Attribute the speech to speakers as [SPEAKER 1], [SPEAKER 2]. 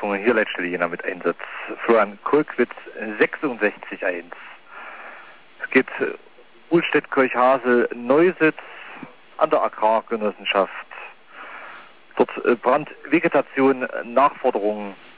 [SPEAKER 1] Bekämpfung hier Leitstelle Jena mit Einsatz. Florian Kolkwitz 66.1. Es geht Uhlstedt-Kirchhasel Neusitz an der Agrargenossenschaft. Dort Brandvegetation, Nachforderung